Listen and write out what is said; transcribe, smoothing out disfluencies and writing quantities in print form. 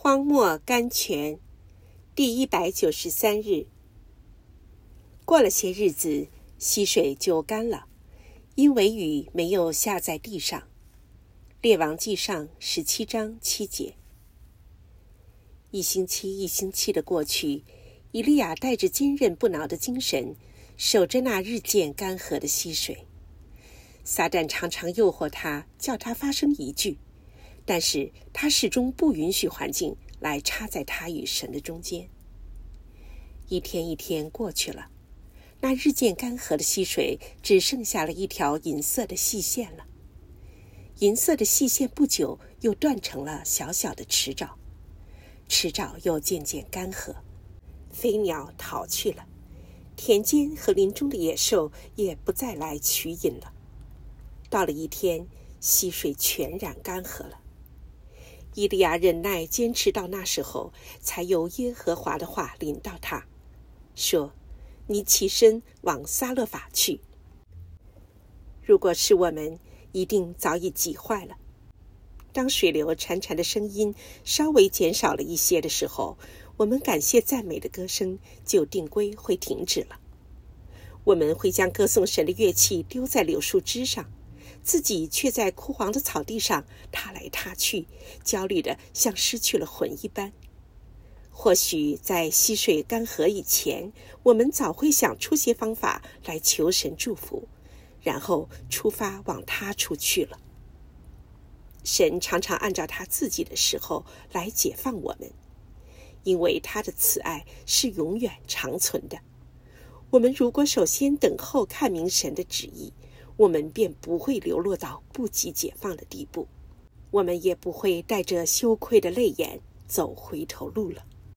荒漠甘泉第193日。过了些日子，溪水就干了，因为雨没有下在地上。列王纪上17章7节。一星期的过去，以利亚带着坚韧不挠的精神，守着那日渐干涸的溪水。撒旦常常诱惑他，叫他发生疑惧，但是他始终不允许环境来插在他与神的中间。一天一天过去了，那日渐干涸的溪水只剩下了一条银色的细线了。银色的细线不久又断成了小小的池沼，池沼又渐渐干涸，飞鸟逃去了，田间和林中的野兽也不再来取饮了。到了一天，溪水全然干涸了。以利亚忍耐坚持到那时候，才有耶和华的话临到他，说：你起身往撒勒法去。如果是我们，一定早已急坏了。当水流潺潺的声音稍微减少了一些的时候，我们感谢赞美的歌声就定规会停止了。我们会将歌颂神的乐器丢在柳树枝上，自己却在枯黄的草地上踏来踏去，焦虑的像失去了魂一般。或许在溪水干涸以前，我们早会想出些方法来求神祝福，然后出发往他处去了。神常常按照他自己的时候来解放我们，因为他的慈爱是永远长存的。我们如果首先等候看明神的旨意，我们便不会流落到不及解放的地步，我们也不会带着羞愧的泪眼走回头路了。